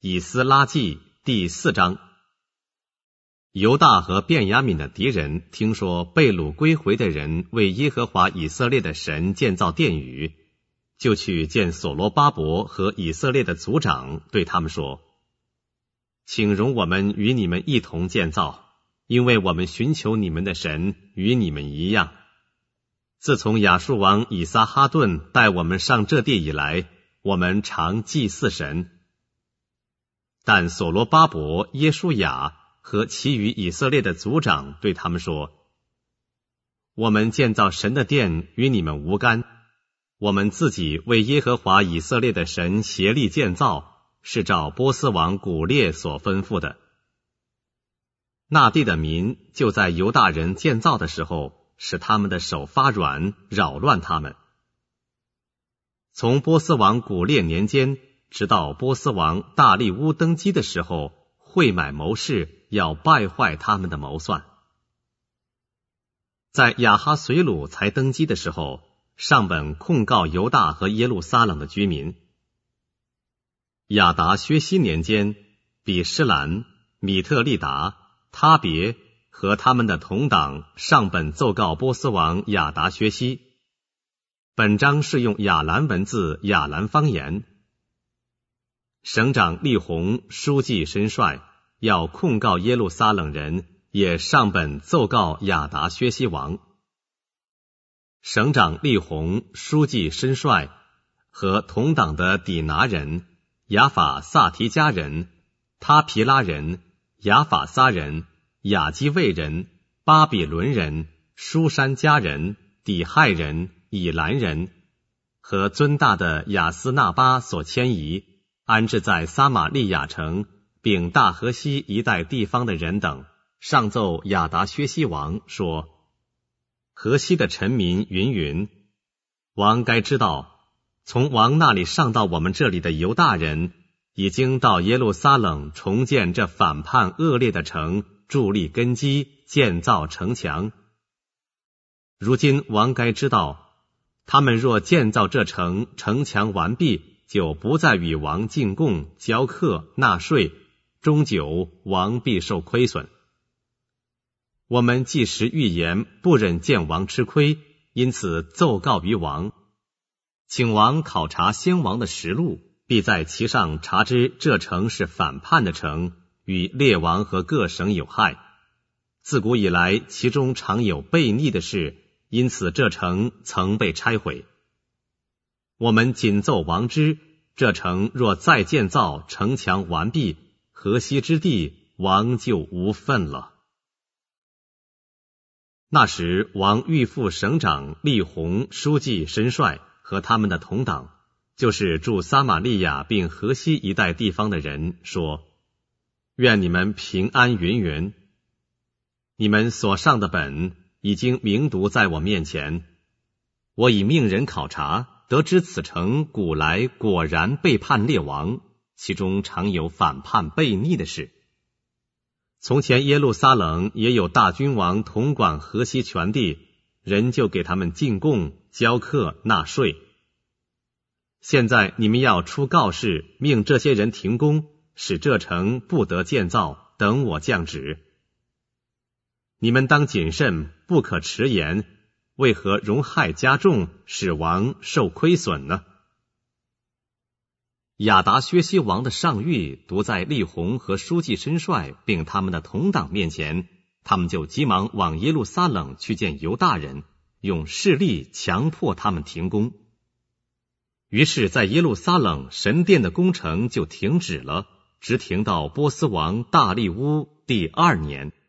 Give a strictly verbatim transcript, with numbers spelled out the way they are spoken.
以斯拉记第四章。犹大和便雅悯的敌人听说被掳归回的人为耶和华以色列的神建造殿宇，就去见所罗巴伯和以色列的族长，对他们说：请容我们与你们一同建造，因为我们寻求你们的神与你们一样。自从亚述王以撒哈顿带我们上这地以来，我们常祭祀神。但所罗巴伯、耶书亚和其余以色列的族长对他们说：我们建造神的殿与你们无干，我们自己为耶和华以色列的神协力建造，是照波斯王古列所吩咐的。那地的民就在犹大人建造的时候，使他们的手发软，扰乱他们。从波斯王古列年间直到波斯王大利乌登基的时候，会买谋士，要败坏他们的谋算。在亚哈随鲁才登基的时候，上本控告犹大和耶路撒冷的居民。亚达薛西年间，比施兰、米特利达、他别和他们的同党上本奏告波斯王亚达薛西。本章是用亚兰文字、亚兰方言。省长利宏书记申帅要控告耶路撒冷人，也上本奏告亚达薛西王。省长利宏书记申帅和同党的底拿人、亚法萨提加人、他皮拉人、亚法撒人、亚基卫人、巴比伦人、舒山加人、底亥人、以兰人和尊大的亚斯纳巴所迁移，安置在撒玛利亚城并大河西一带地方的人等，上奏亚达薛西王说：河西的臣民云云，王该知道，从王那里上到我们这里的犹大人，已经到耶路撒冷重建这反叛恶劣的城，筑立根基，建造城墙。如今王该知道，他们若建造这城，城墙完毕，就不再与王进贡、交课、纳税，终久王必受亏损。我们既时预言，不忍见王吃亏，因此奏告于王，请王考察先王的实录，必在其上查知这城是反叛的城，与列王和各省有害。自古以来，其中常有悖逆的事，因此这城曾被拆毁。我们谨奏王知，这城若再建造，城墙完毕，河西之地，王就无份了。那时王预付省长利宏书记申帅和他们的同党，就是驻撒玛利亚并河西一带地方的人，说：愿你们平安云云。你们所上的本已经明读在我面前，我已命人考察，得知此城古来果然背叛列王，其中常有反叛悖逆的事。从前耶路撒冷也有大君王统管河西全地，人就给他们进贡、交课、纳税。现在你们要出告示，命这些人停工，使这城不得建造，等我降旨。你们当谨慎，不可迟延，为何容害加重，使王受亏损呢？亚达薛西王的上谕读在利宏和书记申帅并他们的同党面前，他们就急忙往耶路撒冷去见犹大人，用势力强迫他们停工。于是在耶路撒冷神殿的工程就停止了，直停到波斯王大利乌第二年。